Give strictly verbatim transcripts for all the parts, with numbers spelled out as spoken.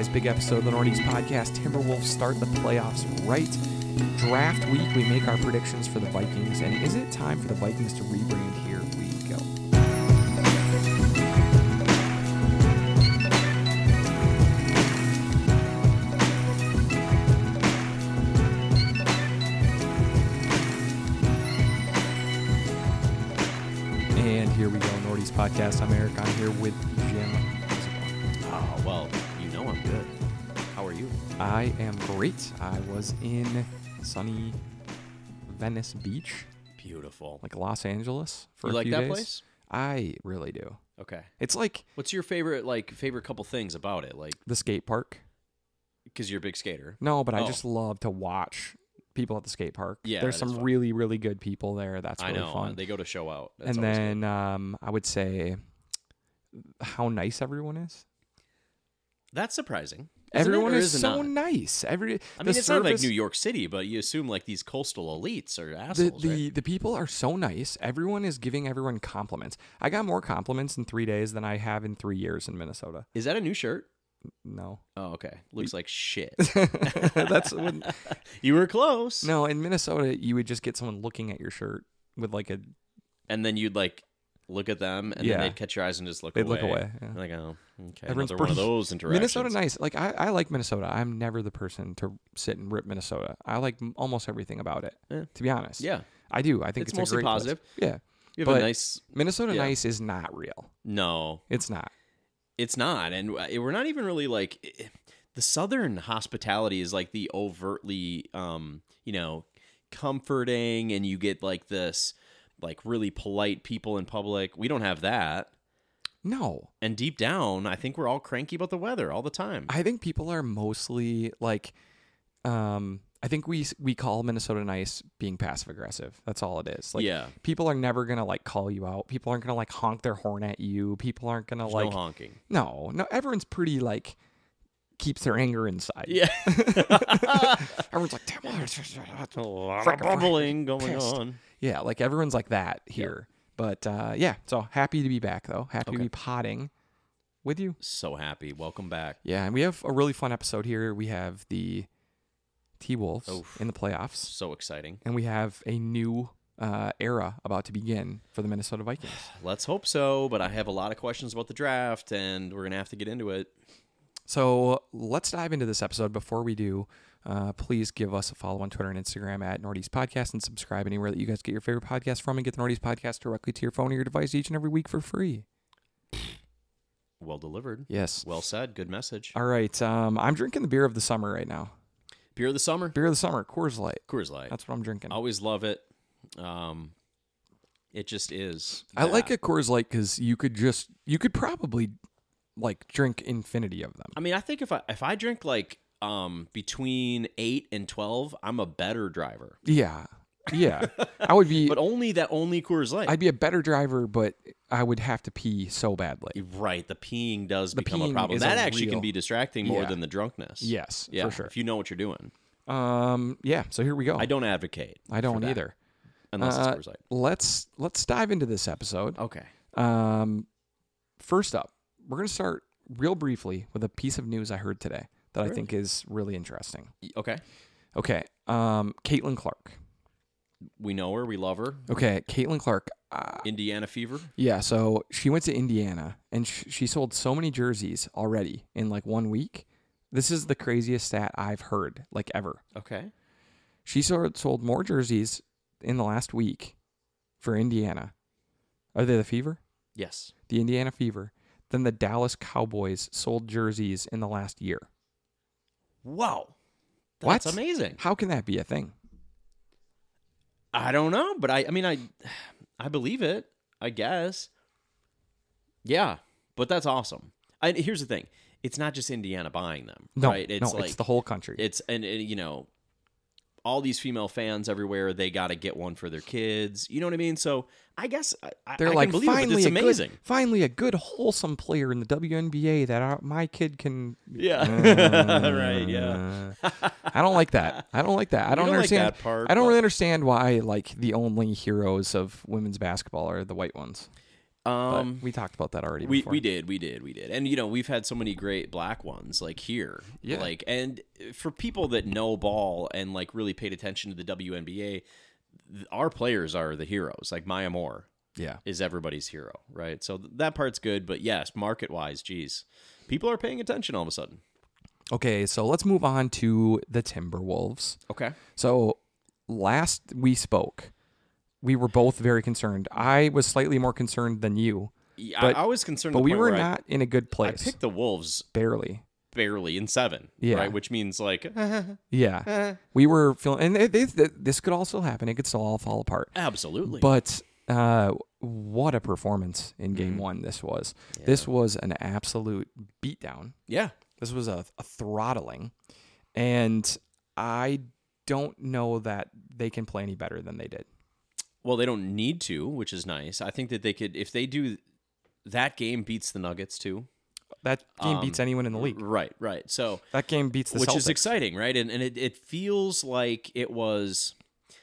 big episode of the Northeast Podcast. Timberwolves start the playoffs right. Draft week, we make our predictions for the Vikings. And is it time for the Vikings to rebrand? Here we go. And here we go, Northeast Podcast. I'm Eric. I'm here with Jim. Oh, well, you know I'm good. How are you? I am great. I was in sunny Venice Beach, Beautiful. like Los Angeles, for You a like few that days. place? I really do. Okay. It's like What's your favorite, like, favorite couple things about it? Like, the skate park. because you're a big skater. No, but I Oh. just love to watch people at the skate park. Yeah, there's that is some fun. really, really good people there. That's I really know. fun. They go to show out. That's And always good. then um, I would say how nice everyone is. That's surprising. Isn't Everyone it, or is, it so not? nice. Every I the mean, it's not like service- New York City, but you assume, like, these coastal elites are The assholes, the, right? the people are so nice. Everyone is giving everyone compliments. I got more compliments in three days than I have in three years in Minnesota. Is that a new shirt? No, Oh, okay. Looks like shit. that's when, You were close. no. In Minnesota, you would just get someone looking at your shirt with like a. And then you'd, like, look at them, and Yeah. then they'd catch your eyes and just look They'd away. look away. Yeah. Like, oh, okay. Everyone's Another one of pretty- those interactions. Minnesota nice. Like I, I like Minnesota. I'm never the person to sit and rip Minnesota. I like m- almost everything about it. Yeah. To be honest, Yeah. I do. I think It's it's, mostly a great place. positive. Yeah, You have But- a nice... Minnesota Yeah. nice is not real. No. It's not. It's not, and we're not even really like the Southern hospitality is like the overtly, um, you know, comforting, and you get like this, like really polite people in public. We don't have that, No, and deep down, I think we're all cranky about the weather all the time. I think people are mostly like, um, I think we we call Minnesota nice being passive aggressive. That's all it is. Like, yeah, people are never gonna like call you out. People aren't gonna like honk their horn at you. People aren't gonna there's like no honking. no, no. Everyone's pretty like keeps their anger inside. Yeah, Everyone's like, damn, a lot of bubbling going pissed. on. yeah, like everyone's like that here. But uh, yeah, so happy to be back though. Happy to Okay. be potting with you. So happy. Welcome back. Yeah, and we have a really fun episode here. We have the T-Wolves Oof. in the playoffs, So exciting. and we have a new uh, era about to begin for the Minnesota Vikings. Let's hope so. But I have a lot of questions about the draft, and we're gonna have to get into it. So let's dive into this episode. Before we do, uh, please give us a follow on Twitter and Instagram at Northeast Podcast, and subscribe anywhere that you guys get your favorite podcast from, and get the Northeast Podcast directly to your phone or your device each and every week for free. Well delivered. Yes. Well said. Good message. All right. Um, I'm drinking the beer of the summer right now. Beer of the summer. Beer of the summer, Coors Light. Coors Light. That's what I'm drinking. Always love it. Um, it just is. I like that. a Coors Light because you could just you could probably like drink infinity of them. I mean, I think if I if I drink like um between eight and twelve, I'm a better driver. Yeah, yeah. I would be. But only that only Coors Light. I'd be a better driver, but I would have to pee so badly. right. The peeing does The become peeing a problem. is That a actually real- can be distracting more Yeah. than the drunkenness. Yes, Yeah. for sure. If you know what you're doing. Um, yeah. So here we go. I don't advocate. I for don't that, either. Unless Uh, it's Coors Light. Let's let's dive into this episode. Okay. Um, first up, we're gonna start real briefly with a piece of news I heard today that I Really? think is really interesting. Y- Okay. Okay. Um, Caitlin Clark. We know her. We love her. Okay, Caitlin Clark. Uh, Indiana Fever. yeah, so she went to Indiana and sh- she sold so many jerseys already in like one week. This is the craziest stat I've heard like ever. Okay. She sold sold more jerseys in the last week for Indiana. Are they the Fever? Yes. The Indiana Fever than the Dallas Cowboys sold jerseys in the last year. Wow. What? That's amazing. How can that be a thing? I don't know, but I I mean I I believe it, I guess. Yeah, but that's awesome. I, here's the thing. It's not just Indiana buying them, No, right? It's no, like it's the whole country. it's and, and you know all these female fans everywhere, they got to get one for their kids. You know what I mean? So, I guess I, I- They're I like, can believe it, but finally, it's a amazing. good, finally a good, wholesome player in the W N B A that our, my kid can. Yeah. Right, yeah. Uh, I don't like that. I don't like that. I don't, don't like understand. that part, I don't but- really understand why like the only heroes of women's basketball are the white ones. Um, but we talked about that already. We before. we did, we did, we did, and you know we've had so many great black ones like here, Yeah. Like, and for people that know ball and like really paid attention to the W N B A, th- our players are the heroes. Like Maya Moore Yeah. is everybody's hero, right? So th- that part's good, but yes, market wise, geez, people are paying attention all of a sudden. Okay, so let's move on to the Timberwolves. Okay, So last we spoke, we were both very concerned. I was slightly more concerned than you, yeah, But- I, I was concerned, but to the we point were where not in a good I, I place. picked the Wolves Barely. barely in seven, Yeah. right? Which means like Yeah. We were feeling, and it, it, this could also happen. It could still all fall apart. absolutely, But uh, what a performance in game Mhm. one this was. Yeah. This was an absolute beatdown. yeah. This was a, a throttling. And I don't know that they can play any better than they did. Well, they don't need to, which is nice. I think that they could, if they do, that game beats the Nuggets too. That game Um, beats anyone in the league. Right, right. So, That game beats the which Celtics. is exciting, right? And and it, it feels like it was.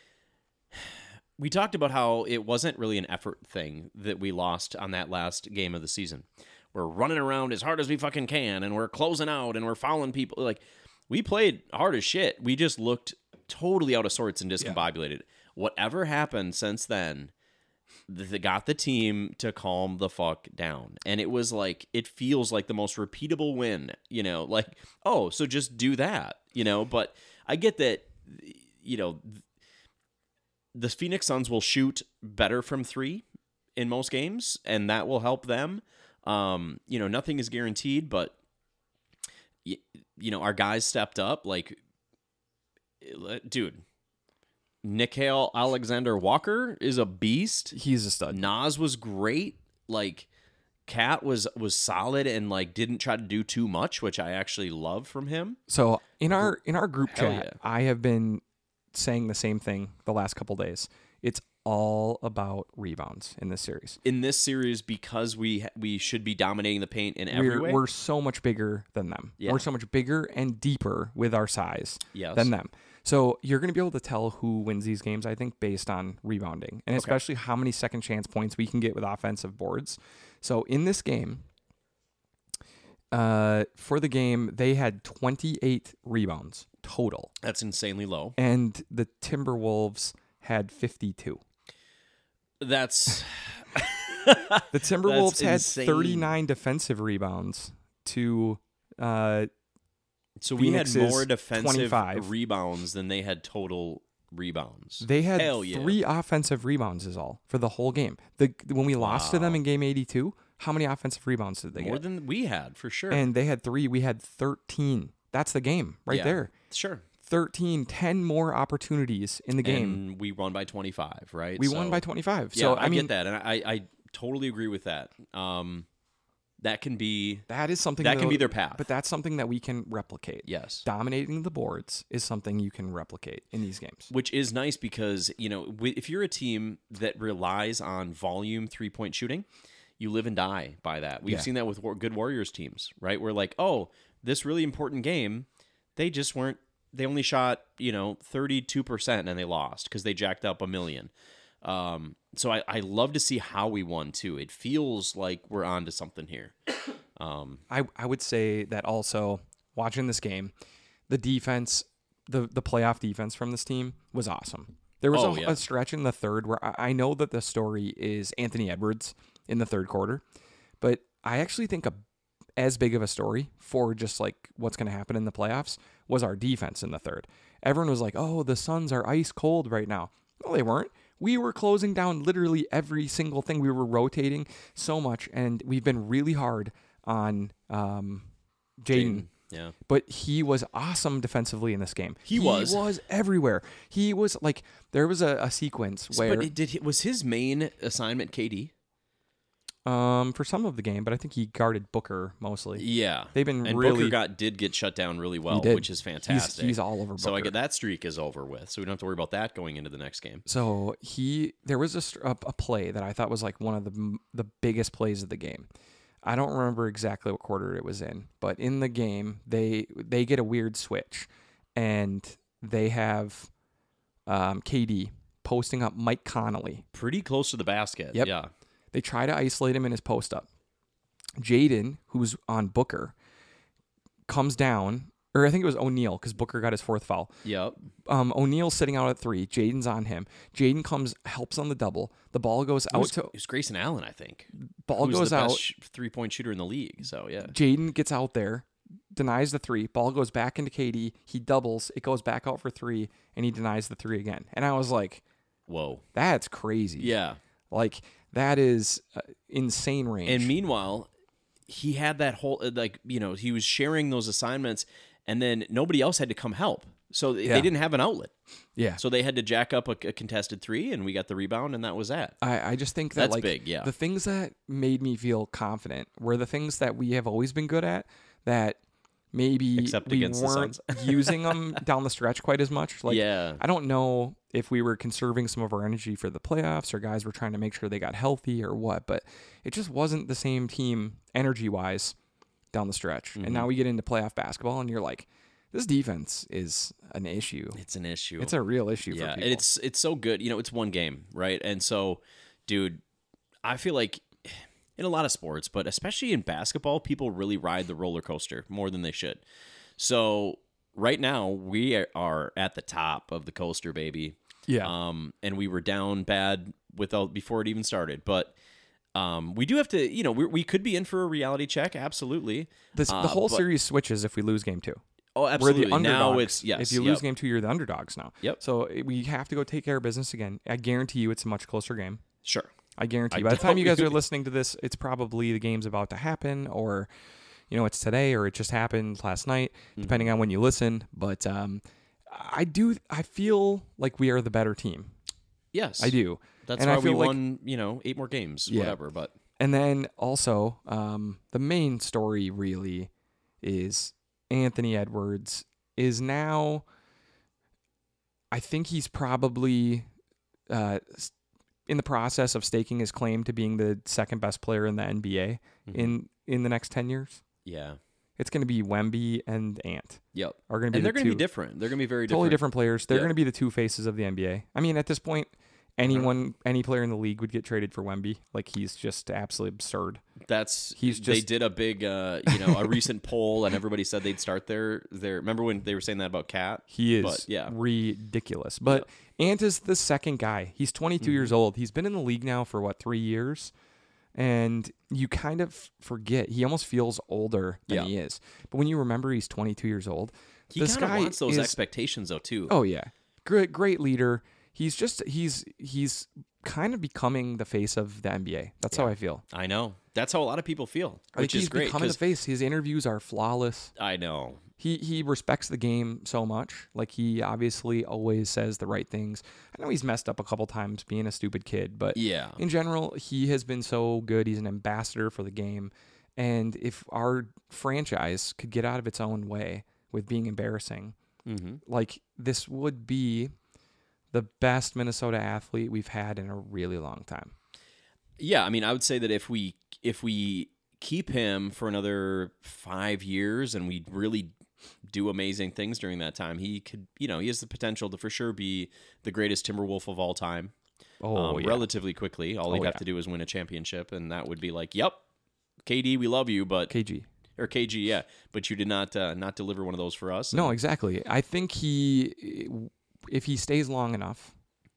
We talked about how it wasn't really an effort thing that we lost on that last game of the season. We're running around as hard as we fucking can, and we're closing out, and we're fouling people. Like, we played hard as shit. We just looked totally out of sorts and discombobulated. Whatever happened since then, they got the team to calm the fuck down. And it was like, it feels like the most repeatable win, you know, like, oh, so just do that, you know, but I get that, you know, the Phoenix Suns will shoot better from three in most games, and that will help them. Um, you know, nothing is guaranteed, but, you, you know, our guys stepped up, like, dude, Nickeil Alexander-Walker is a beast. He's a stud. Nas was great. Like, Cat was was solid and like didn't try to do too much, which I actually love from him. So in our in our group Hell chat, yeah. I have been saying the same thing the last couple days. It's all about rebounds in this series. In this series, because we we should be dominating the paint in every We're, way. we're so much bigger than them. Yeah. We're so much bigger and deeper with our size Yes. than them. So you're going to be able to tell who wins these games, I think, based on rebounding, and especially how many second chance points we can get with offensive boards. So in this game, uh, for the game, they had twenty-eight rebounds total, That's insanely low. and the Timberwolves had fifty-two. That's The Timberwolves had insane. thirty-nine defensive rebounds to uh, so we had Phoenix's more defensive twenty-five. rebounds than they had total rebounds. They had Hell yeah. three offensive rebounds is all for the whole game. The when we lost to them Wow. in game eighty-two, how many offensive rebounds did they More get? than we had, for sure. And they had three. We had thirteen. That's the game right Yeah. there. Sure. thirteen, ten more opportunities in the game. And we won by twenty-five, right? We So- won by twenty-five. Yeah, So I, I, mean, get that, and I, I totally agree with that. Um, that can be that is something that can though- be their path. But that's something that we can replicate. Yes, Dominating the boards is something you can replicate in these games. which is nice because you know wi- if you're a team that relies on volume three point shooting, you live and die by that. We've Yeah. seen that with war- good Warriors teams, right? We're like, oh, this really important game, they just weren't. They only shot you know thirty-two percent and they lost because they jacked up a million. Um, so I, I love to see how we won too. It feels like we're on to something here. Um, I, I would say that also watching this game, the defense, the the playoff defense from this team was awesome. There was Oh, a, yeah. a stretch in the third where I, I know that the story is Anthony Edwards in the third quarter, but I actually think a as big of a story for just like what's going to happen in the playoffs was our defense in the third. Everyone was like, "Oh, the Suns are ice cold right now." No, they weren't. We were closing down literally every single thing. We were rotating so much, and we've been really hard on um, Jaden. yeah. But he was awesome defensively in this game. He was. He was everywhere. He was like, there was a, a sequence where, But it, did he, was his main assignment K D? um, for some of the game, but I think he guarded Booker mostly. Yeah, They've been and really- Booker got did get shut down really well, did. which is He's, fantastic. he's all over Booker. so I get that streak is over with, so we don't have to worry about that going into the next game. So he, there was a, str- a, a play that I thought was like one of the m- the biggest plays of the game. I don't remember exactly what quarter it was in, but in the game they they get a weird switch, and they have um, K D posting up Mike Connolly. Pretty close to the basket. Yep. Yeah. They try to isolate him in his post up. Jaden, who's on Booker, comes down, or I think it was O'Neal because Booker got his fourth foul. Yep. Um, O'Neal's sitting out at three. Jaden's on him. Jaden comes, helps on the double. The ball goes out It was, to it was Grayson Allen, I think. ball who's goes the out. best sh- three-point shooter in the league. So, yeah. Jaden gets out there, denies the three. Ball goes back into K D. He doubles. It goes back out for three, and he denies the three again. And I was like, whoa. that's crazy. Yeah. Like, that is uh, insane range. And meanwhile, he had that whole, uh, like, you know, he was sharing those assignments, and then nobody else had to come help. So they, Yeah. they didn't have an outlet. yeah. So they had to jack up a, a contested three, and we got the rebound, and that was that. I, I just think that That's like big, yeah. the things that made me feel confident were the things that we have always been good at that maybe Except we against the weren't Suns. using them down the stretch quite as much. Like yeah. I don't know if we were conserving some of our energy for the playoffs or guys were trying to make sure they got healthy or what, but it just wasn't the same team energy wise down the stretch. Mm-hmm. And now we get into playoff basketball and you're like, this defense is an issue. It's an issue. It's a real issue yeah, for and people. it's it's so good. You know, it's one game, right? And so, dude, I feel like in a lot of sports, but especially in basketball, people really ride the roller coaster more than they should. So right now we are at the top of the coaster, baby. yeah. Um, and we were down bad without before it even started, but. Um, we do have to, you know, we we could be in for a reality check, absolutely. This, uh, the whole but- series switches if we lose game two. Oh, absolutely. We're the underdogs. Now it's yes. If you yep. lose game two, you're the underdogs now. Yep. So eh, we have to go take care of business again. I guarantee you, it's a much closer game. Sure. I guarantee. I you. By the time you guys are don't- listening to this, it's probably the game's about to happen, or you know, it's today, or it just happened last night, Mm-hmm. depending on when you listen. But um, I do. I feel like we are the better team. Yes, I do. That's And I why we feel like- won, you know, eight more games, Yeah. whatever. But And then also, um, the main story really is Anthony Edwards is now, I think he's probably uh, s- in the process of staking his claim to being the second best player in the N B A Mhm. in, in the next ten years. yeah, It's going to be Wemby and Ant yep. are going to be And the they're going two to be different. They're going to be very totally different. different players. They're Yeah. going to be the two faces of the N B A. I mean, at this point, anyone, any player in the league would get traded for Wemby. Like he's just absolutely absurd. That's He's they just- did a big, uh, you know, a recent poll, and everybody said they'd start their their. Remember when they were saying that about Cat? He is But, yeah. ridiculous. But Ant is the second guy. He's twenty-two Mm-hmm. years old. He's been in the league now for what, three years? And you kind of forget. He almost feels older than Yeah. he is. But when you remember he's twenty-two years old, He this kind of guy wants those is, expectations though too. Oh yeah. Great great leader. He's just he's he's kind of becoming the face of the N B A. That's how Yeah. I feel. I know. That's how a lot of people feel, I which think is he's great. becoming the 'Cause face. His interviews are flawless. I know. He he respects the game so much. Like he obviously always says the right things. I know he's messed up a couple times being a stupid kid, but Yeah. in general, he has been so good. He's an ambassador for the game. And if our franchise could get out of its own way with being embarrassing, Mm-hmm. like this would be the best Minnesota athlete we've had in a really long time. Yeah, I mean, I would say that if we if we keep him for another five years and we really do amazing things during that time, he could, you know, he has the potential to for sure be the greatest Timberwolf of all time. Oh, um, yeah. relatively quickly. All Oh, he'd have yeah. to do is win a championship, and that would be like, yep, K D, we love you, but K G. or K G, yeah, but you did not uh, not deliver one of those for us. No, exactly. I think he, if he stays long enough,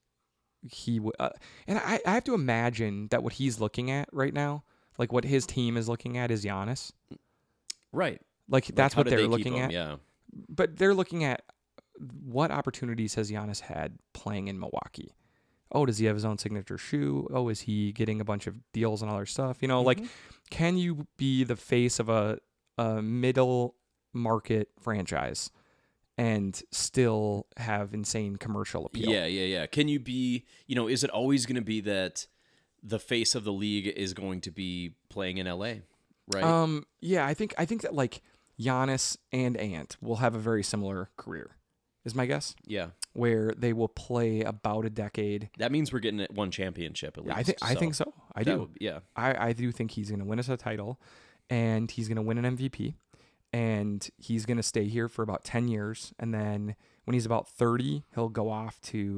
he w- uh, and I, I have to imagine that what he's looking at right now, like what his team is looking at, is Giannis. right. Like Like, that's how what did they're they keep looking him? at. Yeah, But they're looking at what opportunities has Giannis had playing in Milwaukee. Oh, does he have his own signature shoe? Oh, is he getting a bunch of deals and other stuff? You know, like, can you be the face of a, a middle market franchise and still have insane commercial appeal? yeah, yeah, yeah. Can you be? You know, is it always going to be that the face of the league is going to be playing in L A? Right. Um, yeah, I think I think that like Giannis and Ant will have a very similar career, is my guess, yeah. where they will play about a decade. That means we're getting at one championship at least. Yeah, I think I think so. I That do. would- yeah. I, I do think he's going to win us a title, and he's going to win an M V P, and he's going to stay here for about ten years, and then when he's about thirty, he'll go off to,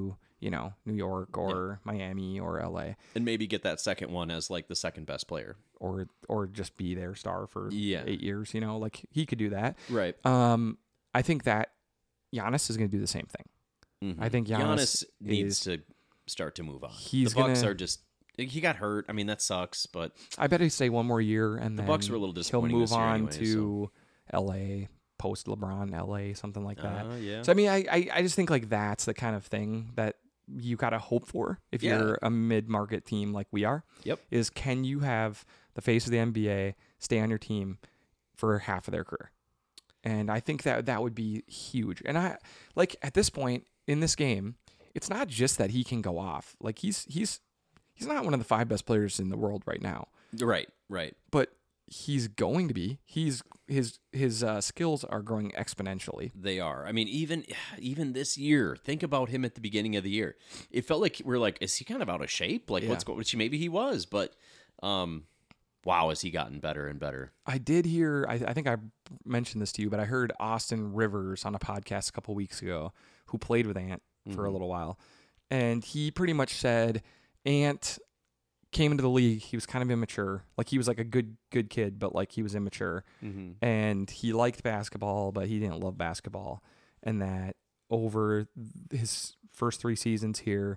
you know, New York or yeah. Miami or L A. And maybe get that second one as like the second best player. Or or just be their star for yeah. eight years, you know, like he could do that. Right. Um, I think that Giannis is going to do the same thing. Mm-hmm. I think Giannis, Giannis needs is, to start to move on. He's the Bucks gonna, are just he got hurt. I mean that sucks, but I bet he stay one more year and the then Bucks were a little disappointing. He'll move this year on anyway, to so. L A, post LeBron L A, something like that. Uh, yeah. So I mean, I, I I just think like that's the kind of thing that you gotta hope for if yeah. you're a mid-market team like we are. Yep. Is can you have the face of the N B A stay on your team for half of their career? And I think that that would be huge. And I like at this point in this game, it's not just that he can go off. Like he's he's he's not one of the five best players in the world right now. Right, right. But he's going to be. He's his his uh, skills are growing exponentially. They are. I mean, even even this year, think about him at the beginning of the year. It felt like we're like, is he kind of out of shape? Like, yeah. what's going? Maybe he was, but um, wow, has he gotten better and better? I did hear. I, I think I mentioned this to you, but I heard Austin Rivers on a podcast a couple weeks ago, who played with Ant for mm-hmm. a little while, and he pretty much said Ant came into the league, he was kind of immature. Like he was like a good good kid, but like he was immature. Mm-hmm. And he liked basketball, but he didn't love basketball. And that over his first three seasons here,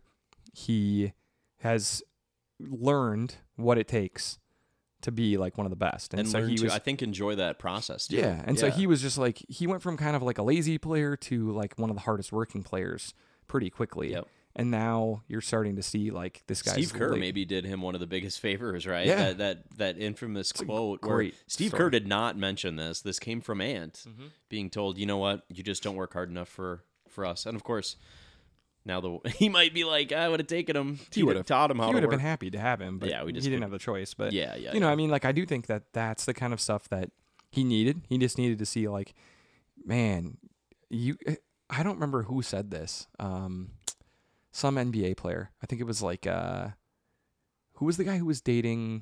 he has learned what it takes to be like one of the best. And, and so he to, was, I think, enjoy that process too. Yeah. And yeah. so he was just like, he went from kind of like a lazy player to like one of the hardest working players pretty quickly. Yep. And now you're starting to see like this guy. Steve Kerr maybe did him one of the biggest favors, right? Yeah. That that, that infamous it's quote where Steve story. Kerr did not mention this. This came from Ant mm-hmm. being told, you know what, you just don't work hard enough for, for us. And of course, now the he might be like, I would have taken him. He would have taught him how he to would have work. been happy to have him, but yeah, we just he didn't have the choice. But yeah, yeah, you know, yeah. I mean, like I do think that that's the kind of stuff that he needed. He just needed to see like, man, you. I don't remember who said this. Um, Some N B A player. I think it was like, uh, who was the guy who was dating?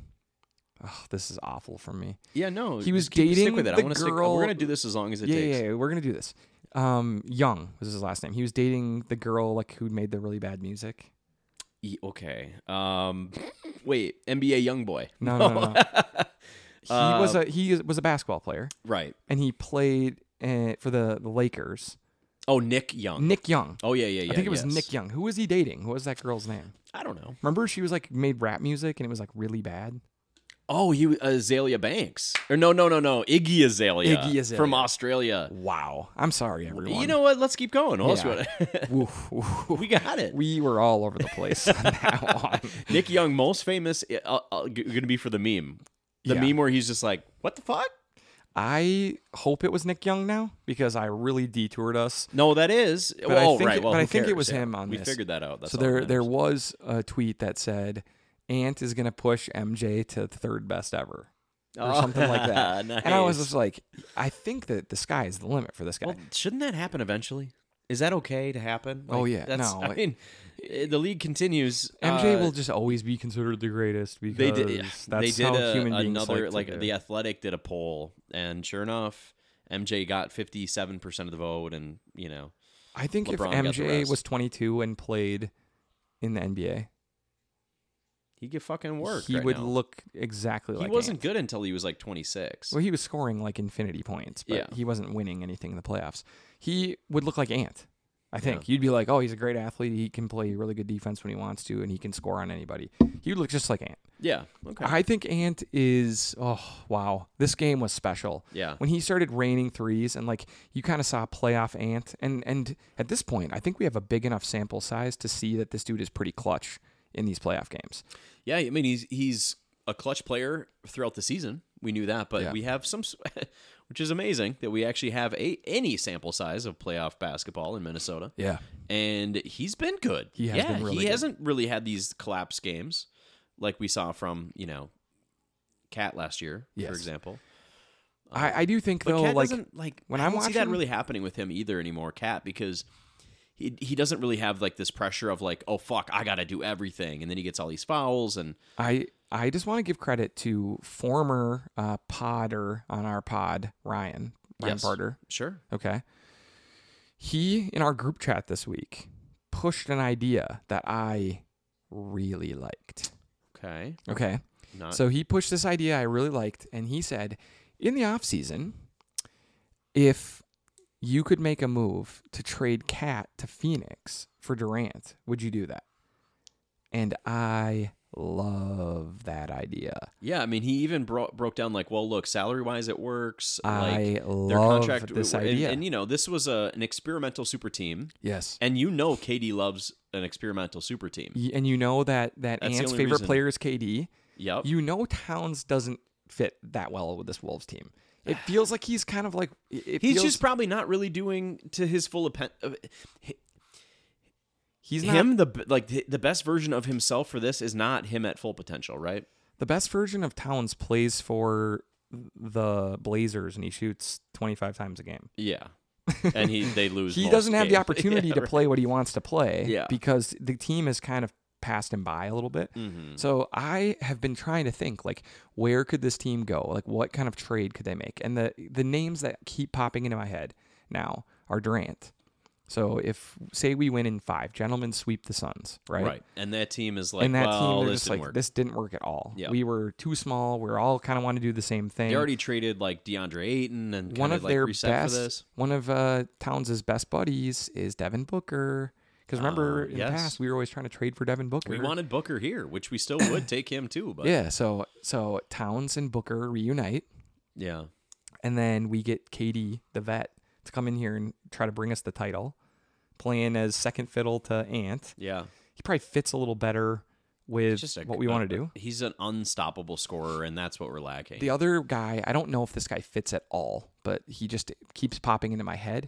Oh, this is awful for me. Yeah, no. He was keep, dating stick with it. the I wanna girl. Stick, we're going to do this as long as it yeah, takes. Yeah, yeah, we're going to do this. Um, Young was his last name. He was dating the girl like who made the really bad music. E- okay. Um, wait, N B A young boy. No, no, no. no. he uh, was a he was a basketball player. Right. And he played uh, for the, the Lakers. Oh, Nick Young. Nick Young. Oh, yeah, yeah, yeah. I think it was yes. Nick Young. Who was he dating? What was that girl's name? I don't know. Remember she was like made rap music and it was like really bad? Oh, he was Azalea Banks. Or no, no, no, no. Iggy Azalea. Iggy Azalea. From Australia. Wow. I'm sorry, everyone. You know what? Let's keep going. What yeah. else you Woof, woof. We got it. We were all over the place on that one. Nick Young, most famous, uh, uh, g- going to be for the meme. The yeah. meme where he's just like, what the fuck? I hope it was Nick Young now because I really detoured us. No, that is. But oh, I think right. it, Well, but who I think cares? it was yeah. him on we this. We figured that out. That's so all there, there was a tweet that said, Ant is going to push M J to third best ever. Or oh, something like that. Nice. And I was just like, I think that the sky is the limit for this guy. Well, shouldn't that happen eventually? Is that okay to happen? Like, oh, yeah. That's, no. I mean, the league continues. M J uh, will just always be considered the greatest because they did, that's they did how a, human beings another, like, like the Athletic did a poll, and sure enough, M J got fifty-seven percent of the vote, and, you know. I think LeBron if got M the J rest. was twenty-two and played in the N B A, he could fucking work. he right would now. look exactly like He wasn't Ant. good until he was like twenty-six. Well, he was scoring like infinity points, but Yeah. he wasn't winning anything in the playoffs. He would look like Ant. I think Yeah. you'd be like, oh, he's a great athlete. He can play really good defense when he wants to, and he can score on anybody. He would look just like Ant. Yeah. Okay. I think Ant is. Oh wow, this game was special. Yeah. When he started raining threes, and like you kind of saw playoff Ant, and and at this point, I think we have a big enough sample size to see that this dude is pretty clutch in these playoff games. Yeah, I mean he's he's a clutch player throughout the season. We knew that, but Yeah. we have some, which is amazing that we actually have a any sample size of playoff basketball in Minnesota. Yeah, and he's been good. He has yeah, been really he good. hasn't really had these collapse games like we saw from you know, Cat last year, Yes. for example. I, I do think But though, Cat like doesn't like when I I'm don't see that watching- really happening with him either anymore, Cat, because he he doesn't really have like this pressure of like, oh fuck, I gotta do everything, and then he gets all these fouls and I I just want to give credit to former uh, podder on our pod, Ryan Ryan Yes. Barter. sure. Okay, he in our group chat this week pushed an idea that I really liked. Okay. Okay. Not So he pushed this idea I really liked, and he said, in the offseason, if you could make a move to trade Cat to Phoenix for Durant, would you do that? And I love that idea. Yeah, I mean, he even bro- broke down like, well, look, salary wise, it works. I like, love their contract, this and, idea. And, you know, this was a, an experimental super team. Yes. And you know, K D loves an experimental super team. Y- And you know that, that That's the Ant's only favorite reason. player is K D. Yep. You know Towns doesn't fit that well with this Wolves team. It feels like he's kind of like... It He's feels, just probably not really doing to his full appen- uh, he's not, him the like the the best version of himself for this is not him at full potential, right? the best version of Towns plays for the Blazers and he shoots twenty-five times a game. Yeah. And he they lose. He most doesn't have the games. opportunity Yeah, to right. play what he wants to play Yeah. because the team has kind of passed him by a little bit. Mhm. So I have been trying to think, like, where could this team go? Like, what kind of trade could they make? And the the names that keep popping into my head now are Durant. So if, say we win in five, gentlemen sweep the Suns, right? Right. And that team is like, And that well, team, they're this just didn't like, work. this didn't work at all. Yeah. We were too small. We are all kind of want to do the same thing. They already traded like DeAndre Ayton and one kind of like their reset best, for this. one of uh, Towns' best buddies is Devin Booker. Because remember, Uh, in yes. the past, we were always trying to trade for Devin Booker. We wanted Booker here, which we still would take him too. But Yeah, so so Towns and Booker reunite, yeah. and then we get K D, the vet, to come in here and try to bring us the title, playing as second fiddle to Ant. Yeah. He probably fits a little better with Just a- what we a- want to do. He's an unstoppable scorer, and that's what we're lacking. The other guy, I don't know if this guy fits at all, but he just keeps popping into my head,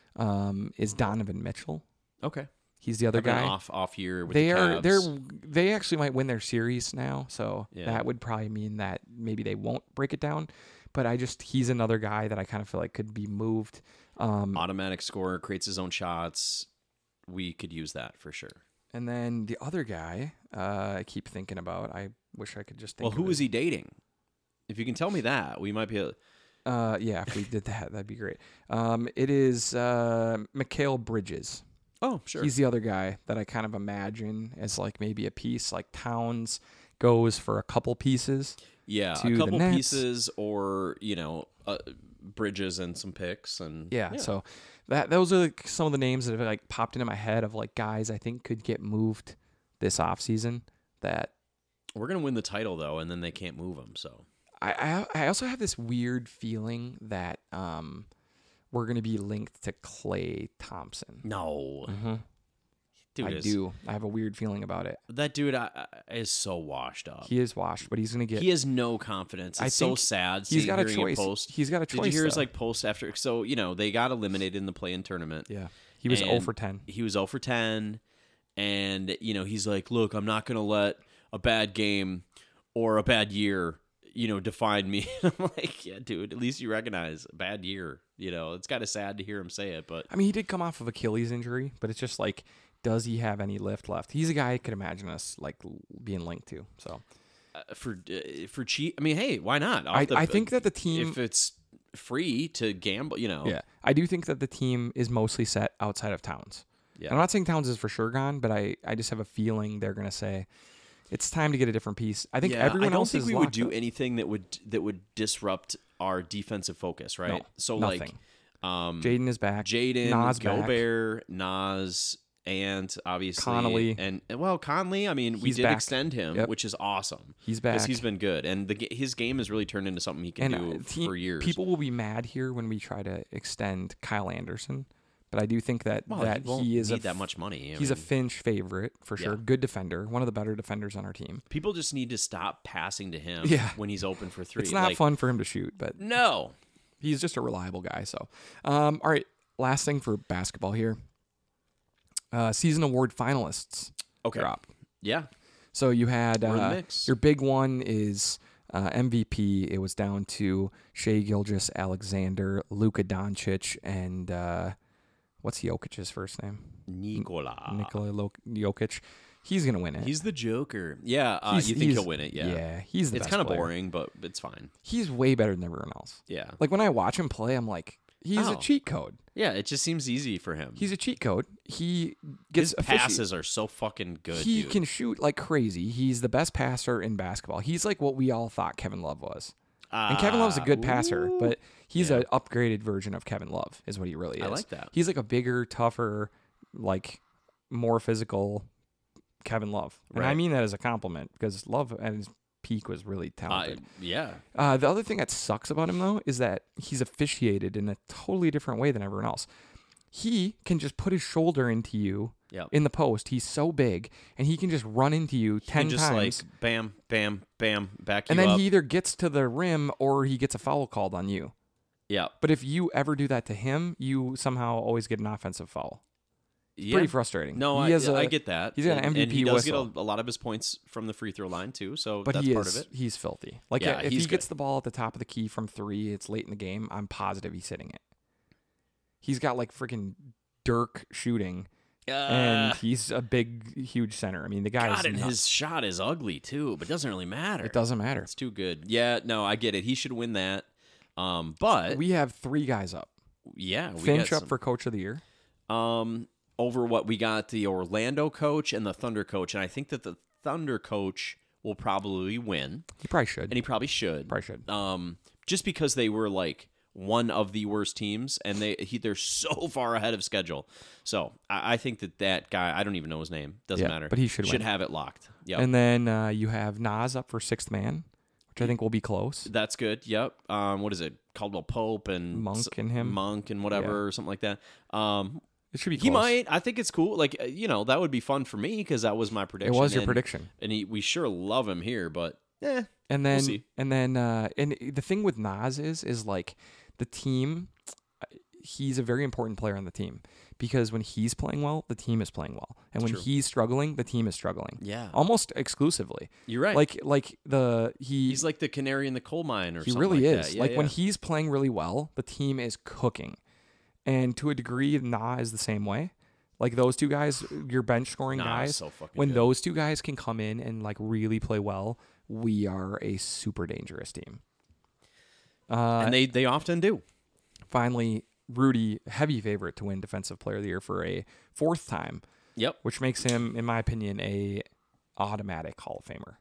um, is Donovan Mitchell. okay. He's the other Having an guy. off off year with They the are Cavs. they're they actually might win their series now, so Yeah. that would probably mean that maybe they won't break it down. But I just he's another guy that I kind of feel like could be moved. Um, automatic scorer, creates his own shots. We could use that for sure. and then the other guy uh, I keep thinking about. I wish I could just think. Well, who of is he dating? If you can tell me that, we might be. Able- Uh, yeah, if we did that, that'd be great. Um, it is uh, Mikal Bridges. oh, sure. He's the other guy that I kind of imagine as like maybe a piece. Like Towns goes for a couple pieces. yeah, to a the couple Nets. pieces, or you know, uh, bridges and some picks, and Yeah, so that those are like some of the names that have like popped into my head of like guys I think could get moved this offseason that we're gonna win the title though, and then they can't move him. So I, I I also have this weird feeling that um we're gonna be linked to Klay Thompson. no, Mm-hmm. dude, I is, do. I have a weird feeling about it. that dude I, I, is so washed up. He is washed, but he's gonna get. He has no confidence. I It's so think sad. he's seeing- got a hearing him choice. Post. He's got a choice. Did you hear his though. like post after? So you know they got eliminated in the play-in tournament. Yeah, he was and zero for ten. He was zero for ten, and you know he's like, "Look, I'm not gonna let a bad game or a bad year, you know, define me." I'm like, "Yeah, dude, at least you recognize a bad year." You know, it's kind of sad to hear him say it, but I mean, he did come off of Achilles injury, but it's just like, does he have any lift left? He's a guy I could imagine us like being linked to. So uh, for uh, for cheap, I mean, hey, why not? Off I, the- I think that the team. if it's free to gamble, you know, Yeah, I do think that the team is mostly set outside of Towns. Yeah. I'm not saying Towns is for sure gone, but I, I just have a feeling they're gonna say it's time to get a different piece. I think Yeah, everyone I don't else think is we would locked do up. anything that would that would disrupt our defensive focus, right? No, so nothing. like um Jaden is back. Jaden, Nas back. Gobert, Nas, and obviously Connolly. and and, well, Conley. I mean, we He's did back. extend him, Yep. which is awesome He's back. because he's been good, and the ga- his game has really turned into something he can and do uh, te- for years. people will be mad here when we try to extend Kyle Anderson, but I do think that well, that he, won't he is need a that much money. I he's a mean, Finch favorite for sure. Yeah. Good defender, one of the better defenders on our team. people just need to stop passing to him Yeah. when he's open for three. It's not Like, fun for him to shoot, but No. he's just a reliable guy. So, um, all right, last thing for basketball here. Uh, season award finalists Okay. drop. Yeah. So you had We're in the uh, mix. your big one is uh, M V P. It was down to Shai Gilgeous, Alexander, Luka Doncic, and uh, what's Jokic's first name? Nikola. Nikola Lo- Jokic. He's gonna win it. He's the Joker. Yeah, uh, He's- you think he's- he'll win it? Yeah. yeah, he's the It's best kind of player. boring, but it's fine. He's way better than everyone else. Yeah. Like when I watch him play, I'm like, He's Oh. a cheat code. Yeah, it just seems easy for him. He's a cheat code. He gets His offici- passes are so fucking good, He dude. can shoot like crazy. He's the best passer in basketball. He's like what we all thought Kevin Love was. And Kevin Love's a good Ah, passer, ooh. but he's Yeah. an upgraded version of Kevin Love, is what he really is. I like that. He's like a bigger, tougher, like more physical Kevin Love. And I Right. mean that as a compliment because Love at his peak was really Uh, talented. yeah. Uh, the other thing that sucks about him, though, is that he's officiated in a totally different way than everyone else. He can just put his shoulder into you Yep. in the post. He's so big, and he can just run into you ten And just times. like bam, bam, bam, back you And then up. he either gets to the rim or he gets a foul called on you. yeah. But if you ever do that to him, you somehow always get an offensive foul. Yeah. Pretty frustrating. No, he I, has a, I get that. he's got an And- M V P and he does whistle. get a, a lot of his points from the free throw line too, so but that's he part is of it. he's filthy. Like Yeah, if he's he gets good. the ball at the top of the key from three, it's late in the game. I'm positive he's hitting it. He's got like freaking Dirk shooting, and Uh, he's a big, huge center. I mean, the guy's God, and nuts. his shot is ugly too, but it doesn't really matter. It doesn't matter. It's too good. Yeah, no, I get it. He should win that. Um, but We have three guys up. yeah, we Finch got up some- for Coach of the Year. um over what we got the Orlando coach and the Thunder coach, and I think that the Thunder coach will probably win, He probably should. and he probably should. probably should. Um, just because they were like one of the worst teams, and they he, they're so far ahead of schedule. So I, I think that that guy, I don't even know his name, doesn't Yeah, matter, but he should should win. have it locked. Yep. And then uh, you have Nas up for Sixth Man, which I think will be close. That's good. Yep. Um, what is it? Caldwell Pope and Monk s- and him. Monk and whatever Yeah. or something like that. Um, It should be close. he might. I think it's cool. Like uh, you know, that would be fun for me because that was my It prediction. was your and, prediction. and he, we sure love him here, but eh. And then see. and then uh, and the thing with Nas is is like the team. He's a very important player on the team because when he's playing well, the team is playing well, and when True. he's struggling, the team is struggling. Yeah, Almost exclusively. you're right. Like like the he he's like the canary in the coal mine, or he something really like is. That. Yeah, like when yeah. he's playing really well, the team is cooking, and to a degree, Na is the same way. Like those two guys, your bench scoring Nah, guys. so fucking When good. those two guys can come in and like really play well, we are a super dangerous team. Uh, and they they often do. finally, Rudy, heavy favorite to win Defensive Player of the Year for a fourth time, Yep. which makes him, in my opinion, a automatic Hall of Famer.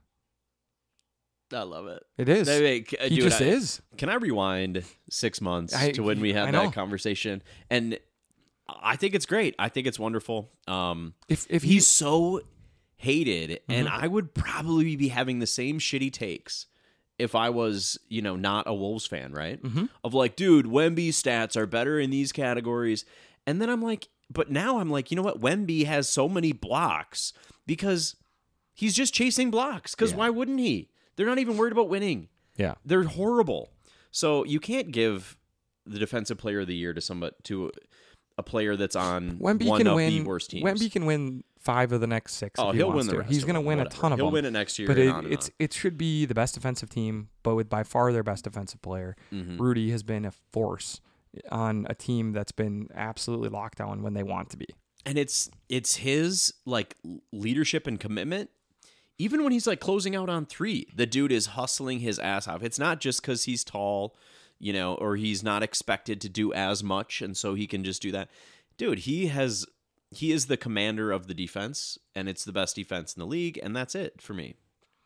I love it. It is. They make- uh, he dude, just I- is. Can I rewind six months I- to when we I had know. that conversation? And I think it's great. I think it's wonderful. Um, If if he's he's so hated, and Mm-hmm. I would probably be having the same shitty takes if I was, you know, not a Wolves fan, right? Mm-hmm. Of like, dude, Wemby's stats are better in these categories. And then I'm like, but now I'm like, you know what? Wemby has so many blocks because he's just chasing blocks. Because Yeah. why wouldn't he? They're not even worried about winning. yeah. They're horrible. So you can't give the Defensive Player of the Year to somebody to a player that's on Wemby one can of win. the worst teams. Wemby can win five of the next six. Oh, if he he'll wants win the to. rest. He's of going to them, win a whatever. ton of He'll them. win it next year. But and it, on and it's on. it should be the best defensive team, but with by far their best defensive player. Mhm. Rudy has been a force on a team that's been absolutely locked down when they want to be. And it's it's his like leadership and commitment. Even when he's like closing out on three, the dude is hustling his ass off. It's not just because he's tall, you know, or he's not expected to do as much, and so he can just do that. Dude, he has he is the commander of the defense, and it's the best defense in the league, and that's it for me.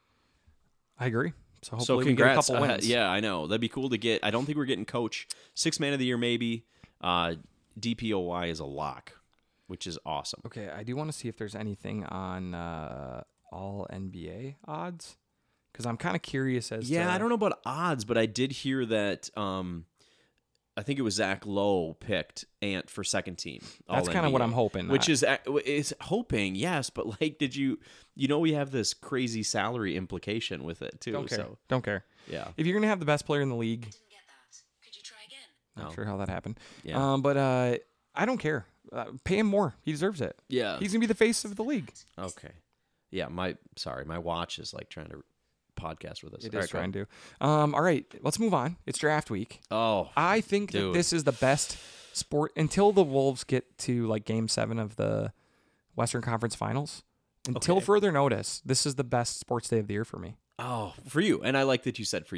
I agree. So hopefully So we get a congrats. couple Uh, wins. yeah, I know. That'd be cool to get. I don't think we're getting coach. Six man of the year, maybe. Uh, D P O Y is a lock, which is awesome. Okay, I do want to see if there's anything on uh, all N B A odds because I'm kind of curious as to. Yeah, I don't know about odds, but I did hear that. Um, I think it was Zach Lowe picked Ant for second team. That's kind of what I'm hoping. Which uh, is is hoping, yes, but like, did you you know we have this crazy salary implication with it too? don't care. So Don't care. yeah, If you're gonna have the best player in the league, Didn't get that. Could you try again? not No. sure how that happened. Yeah. Um, but uh, I don't care. Uh, pay him more. He deserves it. yeah. He's gonna be the face of the league. Okay. Yeah, my sorry, my watch is like trying to podcast with us. It All is right, go trying to. Um, all right, let's move on. It's draft week. Oh, I think that Dude. this is the best sport until the Wolves get to like Game Seven of the Western Conference Finals. Until Okay. further notice, this is the best sports day of the year for me. oh, for you, and I like that you said for you.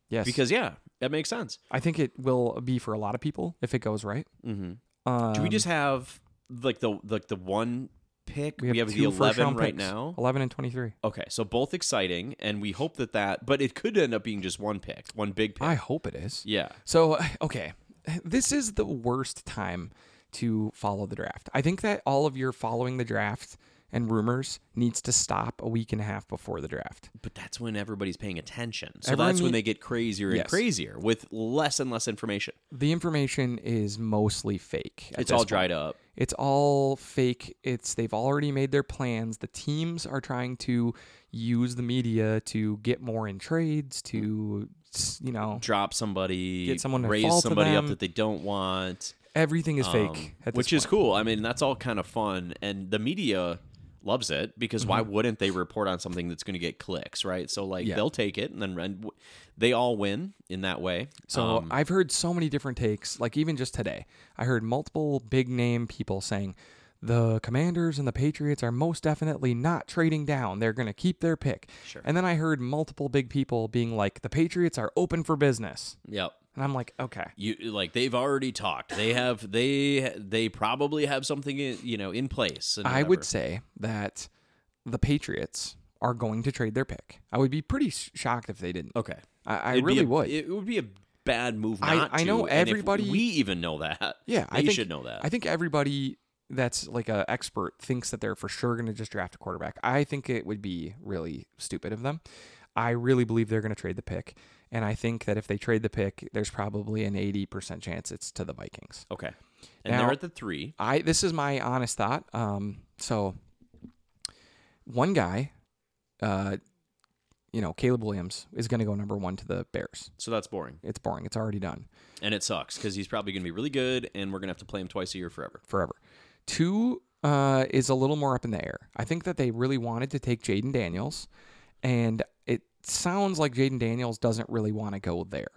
Yes. Because yeah, that makes sense. I think it will be for a lot of people if it goes right. Mm-hmm. Um, Do we just have like the like the one pick? we have, the two first eleven round right picks, now. eleven and twenty-three. Okay, so both exciting, and we hope that that, but it could end up being just one pick, one big pick. I hope it is. yeah. So, okay, this is the worst time to follow the draft. I think that all of your following the draft and rumors needs to stop a week and a half before the draft. But that's when everybody's paying attention. So Everyone that's when need- they get crazier and Yes. crazier with less and less information. The information is mostly fake. at It's this all point. dried up. It's all fake. It's they've already made their plans. The teams are trying to use the media to get more in trades, to you know, Drop somebody, Get someone to raise fall to somebody up them. that they don't want. everything is fake. Um, at this which is point. cool. I mean, that's all kind of fun, and the media loves it because why Mm-hmm. wouldn't they report on something that's going to get clicks, right? So like Yeah. they'll take it, and then and w- they all win in that way. So Um, I've heard so many different takes. Like even just today, I heard multiple big name people saying the Commanders and the Patriots are most definitely not trading down. They're going to keep their pick. Sure. And then I heard multiple big people being like, the Patriots are open for business. yep. And I'm like, okay. You like they've already talked. They have they they probably have something in, you know in place. And I would whatever. say that the Patriots are going to trade their pick. I would be pretty sh- shocked if they didn't. okay. I, I It'd be really a- would. It would be a bad move I- not I know to, and if everybody- we even know that. yeah, I they think, should know that. I think everybody that's like an expert thinks that they're for sure going to just draft a quarterback. I think it would be really stupid of them. I really believe they're going to trade the pick. And I think that if they trade the pick, there's probably an eighty percent chance it's to the Vikings. okay. And Now- they're at the three. I This is my honest thought. Um, so one guy, uh, you know, Caleb Williams is going to go number one to the Bears. So that's boring. It's boring. It's already done And it sucks because he's probably going to be really good, and we're going to have to play him twice a year forever. forever. Two uh, is a little more up in the air. I think that they really wanted to take Jaden Daniels, and it sounds like Jaden Daniels doesn't really want to go there,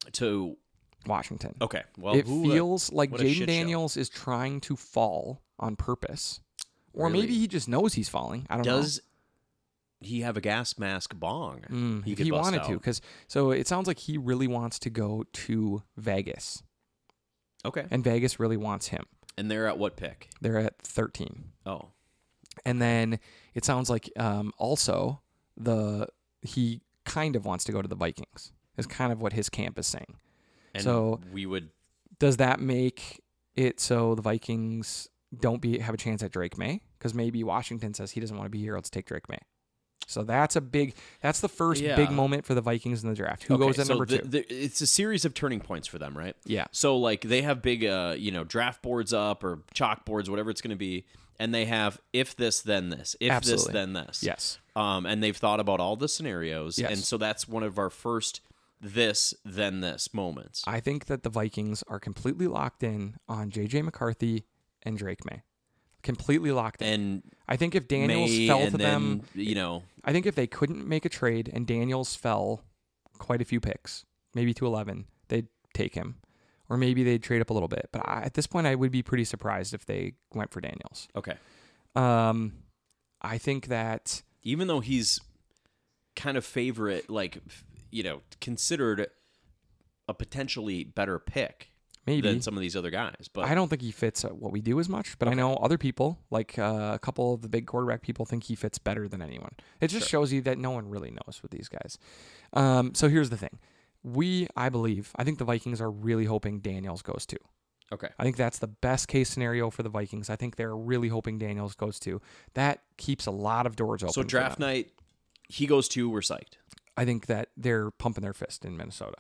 To Washington. okay, well, it who, uh, feels like what a Jaden shit show. Daniels is trying to fall on purpose. Or Really? maybe he just knows he's falling. I don't know. does he have a gas mask bong? Mm, he if could he bust wanted out. to, because so it sounds like he really wants to go to Vegas, Okay, and Vegas really wants him. and they're at what pick? They're at thirteen, Oh, and then it sounds like um, also the he kind of wants to go to the Vikings. Is kind of what his camp is saying. and So- we would. Does that make it so the Vikings don't be have a chance at Drake May? Because maybe Washington says he doesn't want to be here. Let's take Drake May. So that's a big. That's the first Yeah. big moment for the Vikings in the draft. Who Okay, goes at so number the- two? the- it's a series of turning points for them, right? Yeah. So like they have big, uh, you know, draft boards up or chalkboards, whatever it's going to be, and they have if this then this, if Absolutely. this then this. Yes. Um, and they've thought about all the scenarios, Yes. and so that's one of our first this then this moments. I think that the Vikings are completely locked in on J J McCarthy and Drake May. Completely locked in. and I think if Daniels May, fell and to then, them, you know, I think if they couldn't make a trade and Daniels fell quite a few picks, maybe to eleven, they'd take him. Or maybe they'd trade up a little bit. But I, at this point, I would be pretty surprised if they went for Daniels. okay. Um, I think that Even though he's kind of favorite, like f- you know, considered a potentially better pick maybe. than some of these other guys, but I don't think he fits uh, what we do as much, but I know other people, like uh, a couple of the big quarterback people, think he fits better than anyone. It just shows you that no one really knows with these guys. Um, so here's the thing. We, I believe, I think the Vikings are really hoping Daniels goes to. okay. I think that's the best case scenario for the Vikings. I think they're really hoping Daniels goes to. That keeps a lot of doors open. So for draft them. night, he goes to. We're psyched. I think that they're pumping their fist in Minnesota.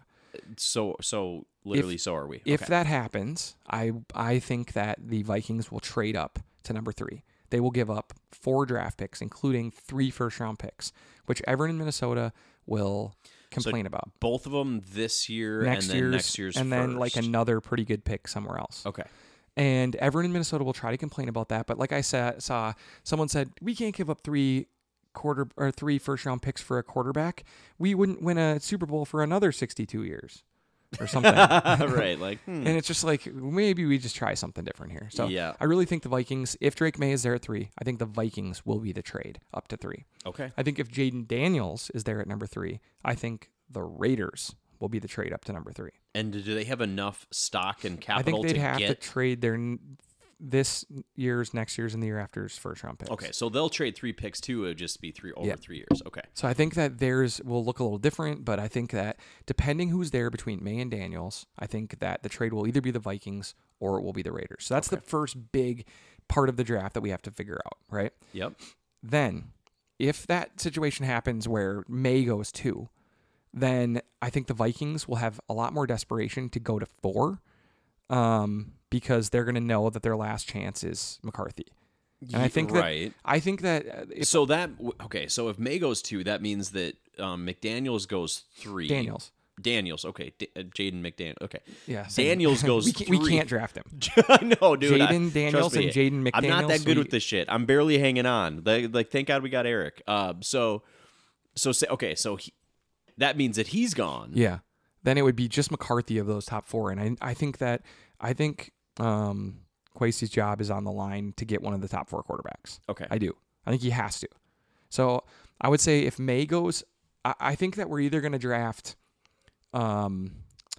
So so literally, so are we. If Okay. that happens, I I think that the Vikings will trade up to number three. They will give up four draft picks, including three first round picks, which everyone in Minnesota will complain about. both of them this year Next and then year's, next year's and then like first. another pretty good pick somewhere else. Okay. And everyone in Minnesota will try to complain about that. But like I said, saw someone said we can't give up three quarter or three first round picks for a quarterback. We wouldn't win a Super Bowl for another sixty-two years or something. right. Like hmm. And it's just like maybe we just try something different here. So Yeah. I really think the Vikings, if Drake May is there at three, I think the Vikings will be the trade up to three. okay. I think if Jaden Daniels is there at number three, I think the Raiders will be the trade up to number three. And do they have enough stock and I capital think they'd to have get? to trade their n- this year's, next year's, and the year after's first round picks. Okay, so they'll trade three picks too. It would just be three over Yeah. three years. Okay. So I think that theirs will look a little different, but I think that depending who's there between May and Daniels, I think that the trade will either be the Vikings or it will be the Raiders. So that's Okay. the first big part of the draft that we have to figure out, right? Yep. Then, if that situation happens where May goes two, then I think the Vikings will have a lot more desperation to go to four, um, because they're going to know that their last chance is McCarthy. And I think right. that I think that uh, if so that okay. So if May goes two, that means that um, McDaniels goes three. Daniels, Daniels. Okay. D- uh, Jaden McDaniels. Okay. yeah, same. Daniels goes we, can't, three. we can't draft him. I know, dude. I- Jaden Daniels trust me, and Jaden McDaniels. I'm not that good we- with this shit. I'm barely hanging on. Like, like thank God we got Eric. Um, so, so say, okay, so he, that means that he's gone. Yeah. Then it would be just McCarthy of those top four, and I I think that I think um, Kwesi's job is on the line to get one of the top four quarterbacks. Okay. I do. I think he has to. So I would say if May goes, I, I think that we're either going to draft um,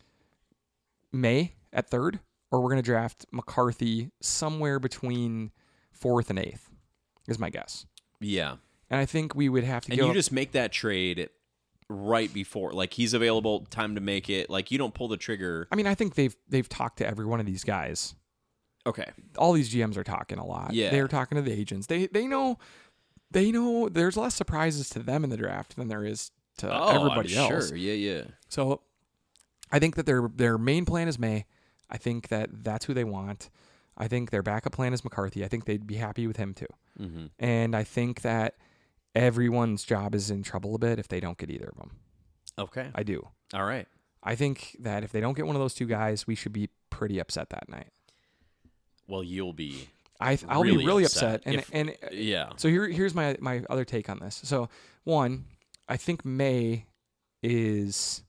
May at third, or we're going to draft McCarthy somewhere between fourth and eighth, is my guess. Yeah. And I think we would have to And go. you just make that trade right before, like he's available, time to make it. Like you don't pull the trigger. I mean, I think they've they've talked to every one of these guys. Okay. All these G Ms are talking a lot. Yeah. They're talking to the agents. They they know they know there's less surprises to them in the draft than there is to Oh, everybody I'm else. Sure. Yeah. Yeah. So I think that their their main plan is May. I think that that's who they want. I think their backup plan is McCarthy. I think they'd be happy with him too. Mm-hmm. And I think that everyone's job is in trouble a bit if they don't get either of them. Okay. I do. All right. I think that if they don't get one of those two guys, we should be pretty upset that night. Well, you'll be. I I'll Really be really upset upset. And if- and Yeah. so here here's my my other take on this. So one, I think May is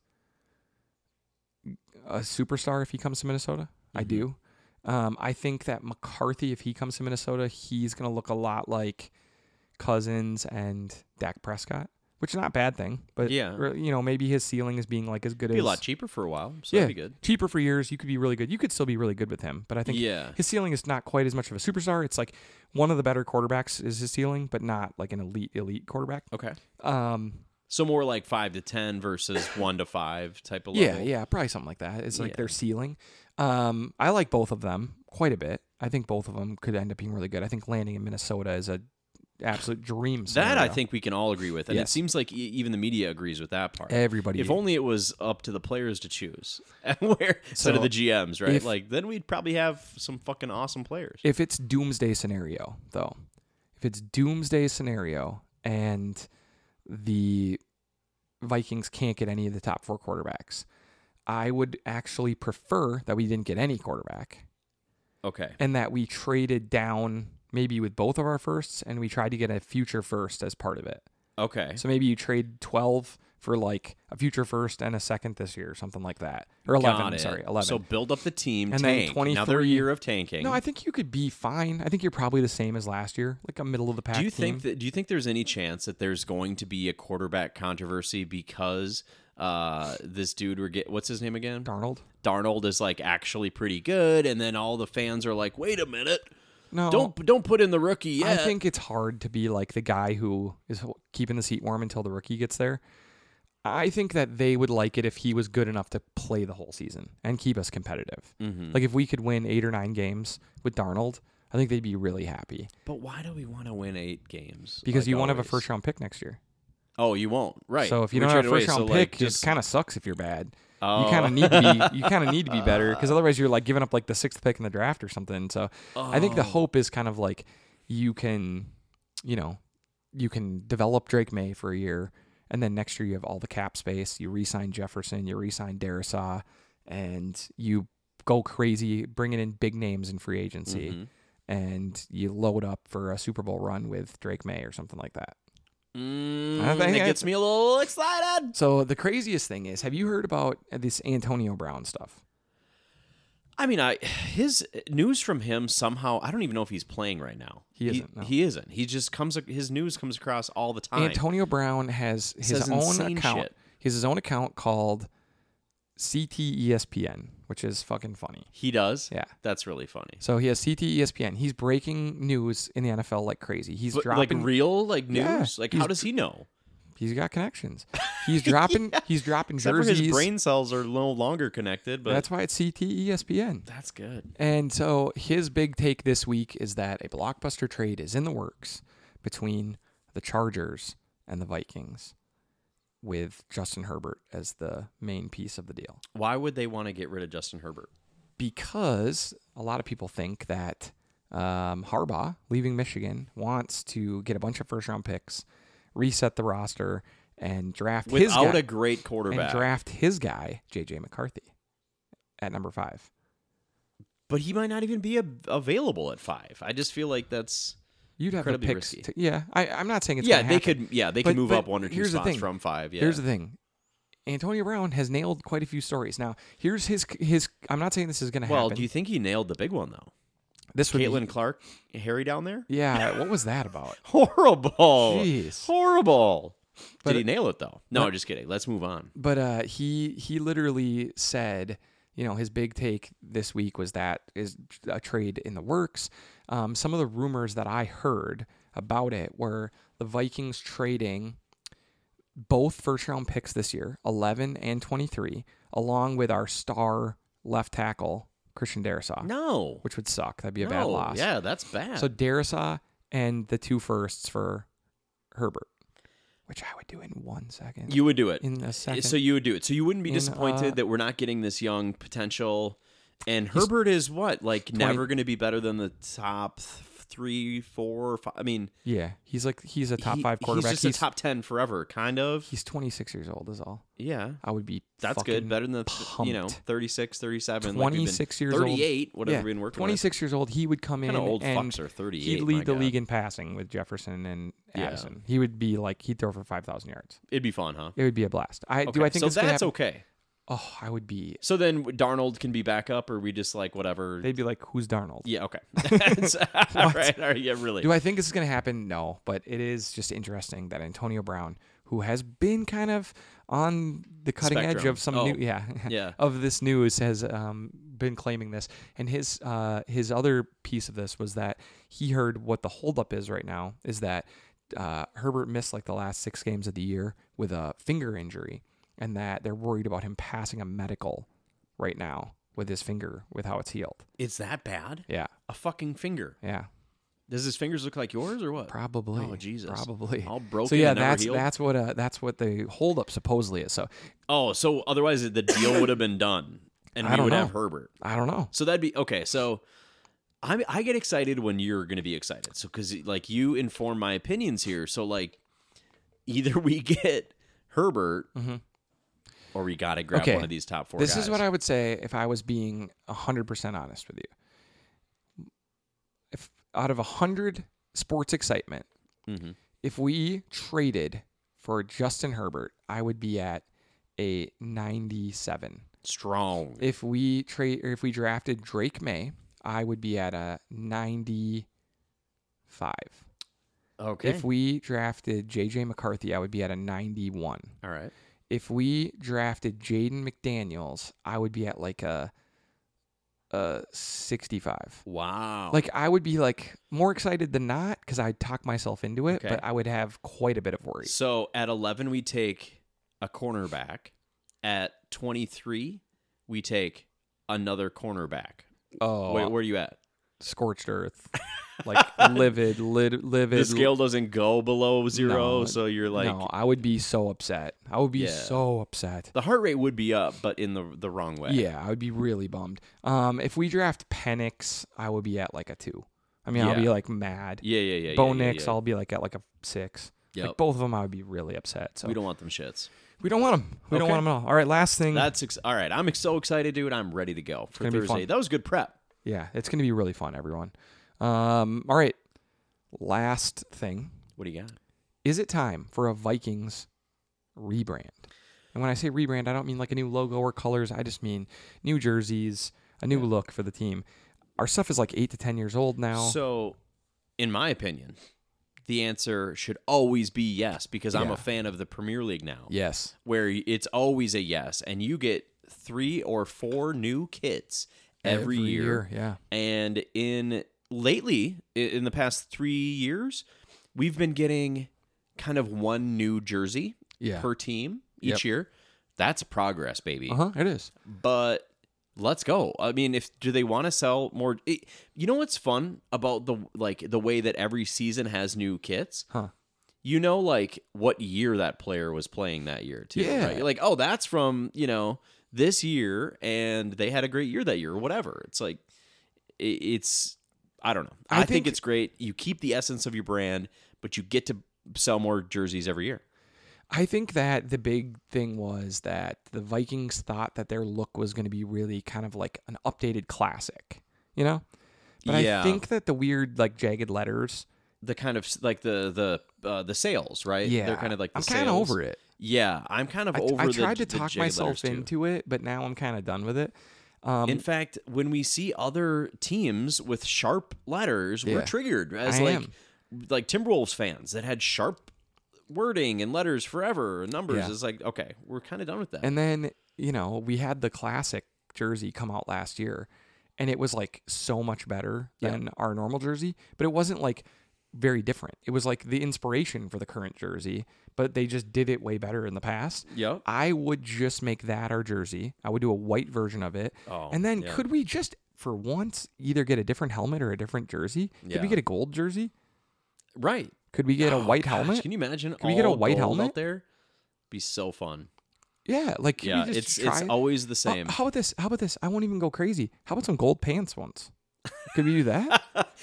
a superstar if he comes to Minnesota. I Mhm. do. Um, I think that McCarthy, if he comes to Minnesota, he's going to look a lot like Cousins and Dak Prescott, which is not a bad thing. But Yeah. re- you know, maybe his ceiling is being like as good Be as a lot cheaper for a while, so yeah, that'd be good. cheaper for years. You could be really good. You could still be really good with him. But I think Yeah. his ceiling is not quite as much of a superstar. It's like one of the better quarterbacks is his ceiling, but not like an elite elite quarterback. Okay. Um, So more like five to ten versus one to five type of yeah, level. yeah, probably something like that. It's like Yeah. their ceiling. Um, I like both of them quite a bit. I think both of them could end up being really good. I think landing in Minnesota is a absolute dream scenario. That I think we can all agree with, and it Yes. seems like e- even the media agrees with that part. everybody. If only it was up to the players to choose, where instead So, of the G Ms, right? if- like then we'd probably have some fucking awesome players. if it's doomsday scenario though, if it's doomsday scenario and the Vikings can't get any of the top four quarterbacks, I would actually prefer that we didn't get any quarterback Okay. and that we traded down maybe with both of our firsts and we tried to get a future first as part of it. Okay. So maybe you trade twelve for like a future first and a second this year or something like that. Or eleven, Got I'm it. sorry, eleven. So build up the team, And then tank. Another twenty-three year of tanking. no, I think you could be fine. I think you're probably the same as last year, like a middle of the pack do you team. think that? Do you think there's any chance that there's going to be a quarterback controversy because uh, this dude we're get what's his name again? Darnold? Darnold is like actually pretty good, and then all the fans are like, "Wait a minute, No. don't don't put in the rookie yet." I think it's hard to be like the guy who is keeping the seat warm until the rookie gets there. I think that they would like it if he was good enough to play the whole season and keep us competitive. Mhm. Like if we could win eight or nine games with Darnold, I think they'd be really happy But why do we want to win eight games? because like you won't have a always? first round pick next year. Oh, you won't. Right. So if you We don't have a traded away, first round so, pick, like, just it kind of sucks if you're bad. oh. You kind of need to be. You kind of need to be better because otherwise you're like giving up like the sixth pick in the draft or something. So I think the Oh. hope is kind of like you can, you know, you can develop Drake May for a year, and then next year you have all the cap space. You re-sign Jefferson, you re-sign Darisaw, and you go crazy, bringing in big names in free agency, Mhm. and you load up for a Super Bowl run with Drake May or something like that. Mm, I think that I- gets me a little excited. So the craziest thing is, have you heard about this Antonio Brown stuff? I mean, I his news from him somehow. I don't even know if he's playing right now. He isn't, no. He isn't. He just comes. His news comes across all the time. Antonio Brown has his Says own insane account. shit. He has his own account called C T E S P N, which is fucking funny. He does? Yeah. That's really funny. So he has C T E S P N. He's breaking news in the N F L like crazy. He's But, dropping like real like news? Yeah, like he's- how does he know? He's got connections. He's dropping he's dropping Except for jerseys. his brain cells are no longer connected, but That's why it's C T E S P N. that's good. And so his big take this week is that a blockbuster trade is in the works between the Chargers and the Vikings, with Justin Herbert as the main piece of the deal. Why would they want to get rid of Justin Herbert? Because a lot of people think that um, Harbaugh, leaving Michigan, wants to get a bunch of first-round picks, reset the roster, and draft his Without guy, a great and quarterback. draft his guy, J J McCarthy, at number five. But he might not even be a- available at five. I just feel like that's You'd have the incredibly picks. risky. To, yeah, I, I'm not saying it's yeah. gonna They happen. could yeah they But- could move but up one or two here's the spots thing. from five. Yeah. Here's the thing. Antonio Brown has nailed quite a few stories. Now, here's his his. I'm not saying this is going to well, happen. do you think he nailed the big one though? this would Caitlin be, Clark, Harry down there. Yeah, what was that about? Horrible. Jeez. Horrible. But- Did he nail it though? No, but- just kidding. Let's move on. But uh, he he literally said, you know, his big take this week was that is a trade in the works. Um, some of the rumors that I heard about it were the Vikings trading both first round picks this year, eleven and twenty-three, along with our star left tackle Christian Darrisaw, No. which would suck. That'd be a no. bad loss. Yeah, that's bad. So Darrisaw and the two firsts for Herbert, which I would do in one second. you would do it. in a second. So you would do it. So you wouldn't be In, disappointed uh, that we're not getting this young potential. And Herbert is what? Like never going to be better than the top th- three, four, five. I mean, Yeah, he's like he's a top he- five quarterback. He's just a top ten forever, kind of. He's twenty-six years old, is all. Yeah. I would be. That's fucking good. Better than the, th- you know, pumped. thirty-six, thirty-seven. like we've been- twenty-six years old. thirty-eight, whatever Yeah, we've been working twenty-six years old. He would come with. in Kind of old and fucks are thirty-eight. he'd my lead the God. league in passing with Jefferson and Yeah. Addison. He would be like he'd throw for five thousand yards. It'd be fun, huh? It would be a blast. I Okay. do. I think so it's gonna that's happen? okay. Oh, I would be. So then Darnold can be back up, or we just like whatever. They'd be like, "Who's Darnold?" Yeah, okay. all right, all right, yeah, really. Do I think this is going to happen? No, but it is just interesting that Antonio Brown, who has been kind of on the cutting edge Spectrum. of some Oh, new, yeah, yeah. of this news, has um, been claiming this. And his uh, his other piece of this was that he heard what the holdup is right now is that uh, Herbert missed like the last six games of the year with a finger injury, and that they're worried about him passing a medical right now with his finger, with how it's healed. It's that bad? Yeah, A fucking finger. yeah. Does his fingers look like yours or what? Probably. Oh, Jesus. Probably. All broken So yeah, and never that's healed? that's what uh, that's what the holdup supposedly is. So Oh, so otherwise the deal would have been done, and I we don't would know. have Herbert. I don't know. So that'd be okay. So I I get excited when you're going to be excited. So because like you inform my opinions here. So like either we get Herbert, or we got to grab Okay. one of these top four. This guys. is what I would say if I was being one hundred percent honest with you. If out of one hundred sports excitement, Mhm. if we traded for Justin Herbert, I would be at a ninety-seven. strong. If we trade or if we drafted Drake May, I would be at a ninety-five. Okay. If we drafted J J McCarthy, I would be at a ninety-one. All right. If we drafted Jaden McDaniels, I would be at like a a sixty-five. Wow. Like I would be like more excited than not because I'd talk myself into it, Okay. but I would have quite a bit of worry. So at eleven, we take a cornerback. At twenty-three, we take another cornerback. Oh, Wait, where are you at? scorched earth, like livid, lid, livid. The scale doesn't go below zero, No, so you're like no, I would be so upset. I would be Yeah. so upset. the heart rate would be up, but in the the wrong way. Yeah, I would be really bummed. Um, if we draft Penix, I would be at like a two. I mean, I'll Yeah. be like mad. yeah, yeah, yeah. Bo yeah, yeah, Nix, yeah. I'll be like at like a six. Yep. Like both of them, I would be really upset. So We don't want them shits. we don't want them. We don't Okay. want them at all. All right, last thing. That's ex- all right. I'm ex- so excited, dude. I'm ready to go for gonna be Thursday. fun. That was good prep. yeah, it's gonna be really fun, everyone. Um, all right, last thing. What do you got? Is it time for a Vikings rebrand? And when I say rebrand, I don't mean like a new logo or colors. I just mean new jerseys, a new Yeah. look for the team. Our stuff is like eight to ten years old now. So, in my opinion, the answer should always be yes because I'm Yeah. a fan of the Premier League now. yes. Where it's always a yes, and you get three or four new kits every, Every year. year, yeah. And in lately, i- in the past three years, we've been getting kind of one new jersey Yeah. per team each Yep. year. That's progress, baby. Uh huh. It is. But let's go. I mean, if do they want to sell more? It, you know what's fun about the like the way that every season has new kits? Huh. You know, like what year that player was playing that year too. Yeah. Right? You're like, oh, that's from you know this year, and they had a great year that year, or whatever. It's like it, it's I don't know. I, I think, think- it's great. You keep the essence of your brand, but you get to sell more jerseys every year. I think that the big thing was that the Vikings thought that their look was going to be really kind of like an updated classic, you know? But Yeah. I think that the weird like jagged letters, The kind of like the the uh, the sales, right? yeah, They're kind of like the I'm kind of sales. over it. Yeah, I'm kind of I, over I the tried to the talk jagged myself letters, too. into it, but now I'm kind of done with it. Um, In fact, when we see other teams with sharp letters, we're Yeah. triggered as I like am. like Timberwolves fans that had sharp wording and letters forever and numbers. Yeah. It's like, okay, we're kind of done with that. And then, you know, we had the classic jersey come out last year, and it was like so much better Yeah. than our normal jersey, but it wasn't like very different. It was like the inspiration for the current jersey, but they just did it way better in the past. Yep. I would just make that our jersey. I would do a white version of it. Oh, and then yeah. could we just, for once, either get a different helmet or a different jersey? Could Yeah. we get a gold jersey? Right. Could we get a Oh, white gosh, helmet? Can you imagine? Can we get a all white gold helmet? out there? Be so fun. Yeah, like can Yeah, we just it's try it's it? always the How- same. How, about this? How about this? I won't even go crazy. How about some gold pants once? Could we do that?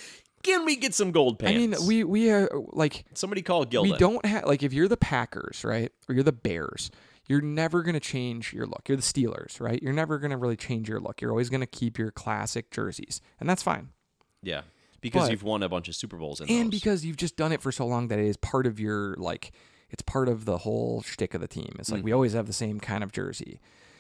Can we get some gold I pants? mean, we we are like somebody call Gildan. we don't have like if you're the Packers, right, or you're the Bears, you're never gonna change your look. You're the Steelers, right? You're never gonna really change your look. You're always gonna keep your classic jerseys, and that's fine. Yeah, because But- you've won a bunch of Super Bowls in And those. because you've just done it for so long that it is part of your like, it's part of the whole shtick of the team. It's like we Mm-hmm. always have the same kind of jersey.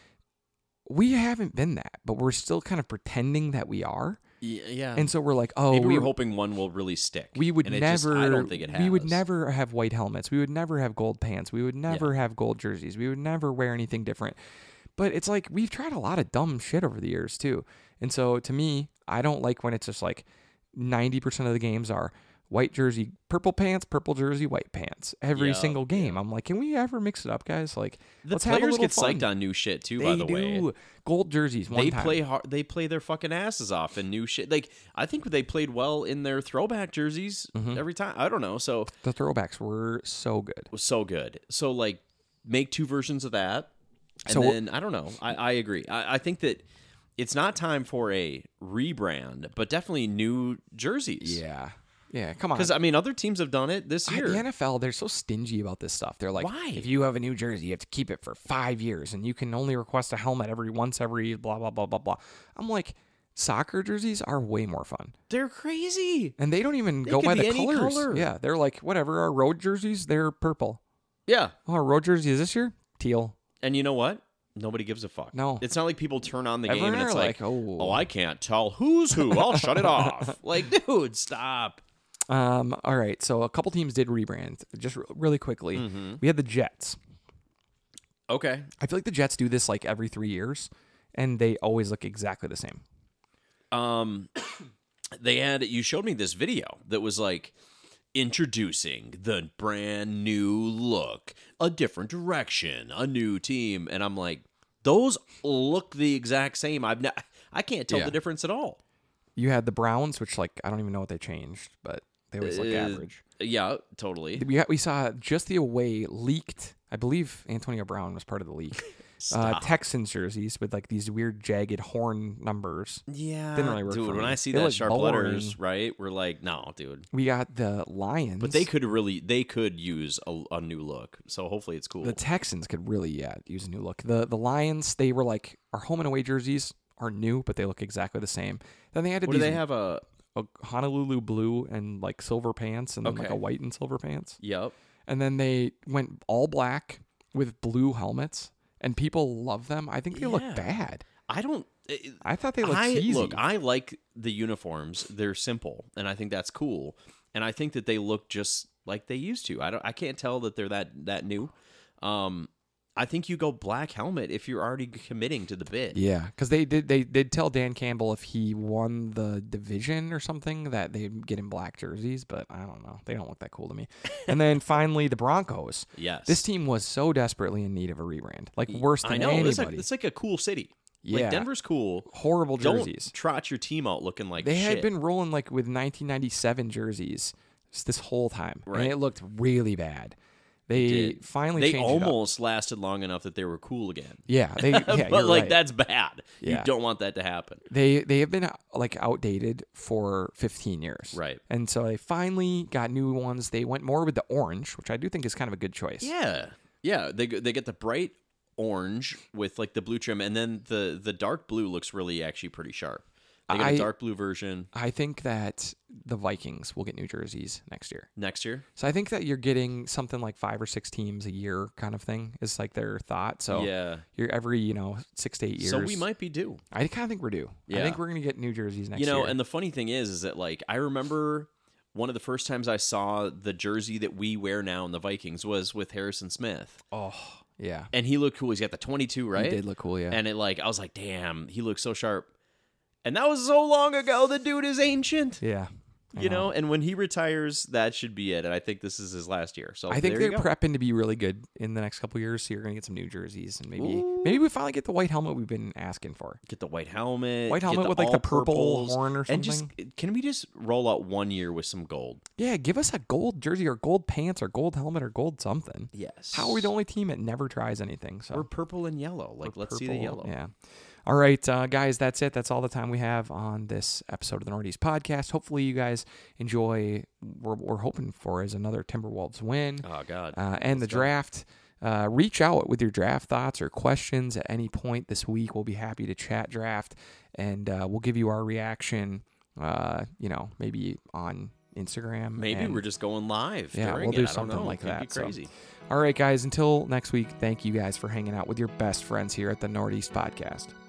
We haven't been that, but we're still kind of pretending that we are. Y- yeah, And so we're like, oh, maybe we we're hoping one will really stick. we would and it never. Just, I don't think it has. We would never have white helmets. We would never have gold pants. We would never have gold jerseys. We would never wear anything different. But it's like we've tried a lot of dumb shit over the years too. And so to me, I don't like when it's just like ninety percent of the games are white jersey, purple pants, purple jersey, white pants every Yeah, single game. I'm like, can we ever mix it up, guys? Like, The let's have a players little get fun. psyched on new shit too. They by the do. way, Gold jerseys. One they time. play hard. They play their fucking asses off in new shit. Like I think they played well in their throwback jerseys Mm-hmm. every time. I don't know. So The throwbacks were so good. it was so good. So like make two versions of that, and So- then I don't know. I, I agree. I, I think that it's not time for a rebrand, but definitely new jerseys. Yeah. Yeah. Come on. Because I mean, other teams have done it this I- year. the N F L, they're so stingy about this stuff. They're like, Why? if you have a new jersey, you have to keep it for five years, and you can only request a helmet every once every blah blah blah blah blah. I'm like, soccer jerseys are way more fun, They're crazy. and they don't even They go could by be the any colors. color. Yeah, they're like whatever. Our road jerseys, they're purple. Yeah. Oh, our road jersey is this year teal. And you know what? Nobody gives a fuck. No. It's not like people turn on the Everyone game and it's are like, like, oh. oh, I can't tell who's who. I'll shut it off. Like, dude, stop. Um. All right. So a couple teams did rebrand. Just r- really quickly, Mm-hmm. we had the Jets. Okay. I feel like the Jets do this like every three years, and they always look exactly the same. Um, they had, you showed me this video that was like, introducing the brand new look, a different direction, a new team. And I'm like, those look the exact same. I've not, I can't tell Yeah. the difference at all. You had the Browns, which like I don't even know what they changed, but they always look Uh, average. Yeah, totally. We got, we saw just the away leaked. I believe Antonio Brown was part of the leak. uh, Stop. Texans jerseys with like these weird jagged horn numbers. Yeah, Didn't really work dude. for When me. I see They that look sharp boring. letters, right, we're like, no, dude. We got the Lions, But they could really, they could use a, a new look. So hopefully it's cool. the Texans could really yeah use a new look. The the Lions, they were like our home and away jerseys are new, but they look exactly the same. Then they added what do these they have? A a Honolulu blue and like silver pants, and then like Okay. a white and silver pants. yep. And then they went all black with blue helmets, and people love them. I think they Yeah. look bad. I don't. It, I thought they looked I cheesy. look. I like the uniforms. They're simple, and I think that's cool. And I think that they look just like they used to. I don't. I can't tell that they're that that new. Um, I think you go black helmet if you're already committing to the bid. Yeah, because they did they did tell Dan Campbell if he won the division or something that they'd get him black jerseys, but I don't know. They don't look that cool to me. And then finally, the Broncos. Yes. This team was so desperately in need of a rebrand, like worse than I know. anybody. It's like, it's like a cool city. Yeah. Like Denver's cool. Horrible jerseys. Don't trot your team out looking like They shit. had been rolling like with nineteen ninety-seven jerseys this whole time, Right. and it looked really bad. They did. finally They changed it up. almost lasted long enough that they were cool again. Yeah, they yeah, but you're like right. that's bad. Yeah. You don't want that to happen. They they have been like outdated for fifteen years. Right. And so they finally got new ones. They went more with the orange, which I do think is kind of a good choice. Yeah. Yeah, they they get the bright orange with like the blue trim, and then the the dark blue looks really actually pretty sharp. They got I- a dark blue version I think that the Vikings will get new jerseys next year. next year. So I think that you're getting something like five or six teams a year kind of thing is like their thought. So Yeah. you're every, you know, six to eight years. So we might be due. I kind of think we're due. I Yeah. think we're going to get new jerseys next You know, year. and the funny thing is, is that like I remember one of the first times I saw the jersey that we wear now in the Vikings was with Harrison Smith, oh, yeah. and he looked cool. He's got the twenty-two, right? He did look cool, yeah. And it like I was like, damn, he looks so sharp. And that was so long ago. The dude is ancient. yeah. I You know, and when he retires, that should be it. And I think this is his last year. So I think there they're you go. prepping to be really good in the next couple of years. So you're going to get some new jerseys, and maybe Ooh. maybe we finally get the white helmet we've been asking for. Get the white helmet. White get helmet the with, like, the all purple purples, horn or And just something. can we just roll out one year with some gold? Yeah, give us a gold jersey or gold pants or gold helmet or gold something. Yes. How are we the only team that never tries anything? So We're purple and yellow. Like, We're let's see the purple, yellow. Yeah. All right, uh, guys, that's it. That's all the time we have on this episode of the Northeast Podcast. Hopefully, you guys enjoy. What we're hoping for is another Timberwolves win. Oh God. Uh, and the Let's go. draft. Uh, reach out with your draft thoughts or questions at any point this week. We'll be happy to chat draft, and uh, we'll give you our reaction. Uh, you know, maybe on Instagram. Maybe and- we're just going live. Yeah, during we'll do it. I don't something know. like Could that, Be so. crazy. All right, guys. Until next week. Thank you guys for hanging out with your best friends here at the Northeast Podcast.